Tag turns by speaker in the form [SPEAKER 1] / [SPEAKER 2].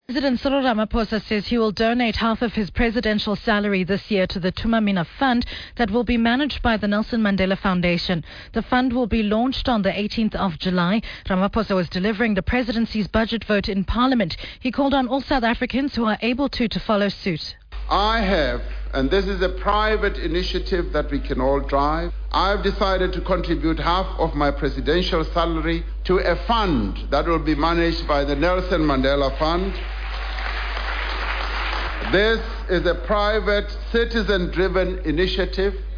[SPEAKER 1] President Cyril Ramaphosa says he will donate half of his presidential salary this year to the Tumamina Fund that will be managed by the Nelson Mandela Foundation. The fund will be launched on the 18th of July. Ramaphosa was delivering the presidency's budget vote in Parliament. He called on all South Africans who are able to follow suit.
[SPEAKER 2] I have, and this is a private initiative that we can all drive, I've decided to contribute half of my presidential salary to a fund that will be managed by the Nelson Mandela Fund. This is a private, citizen-driven initiative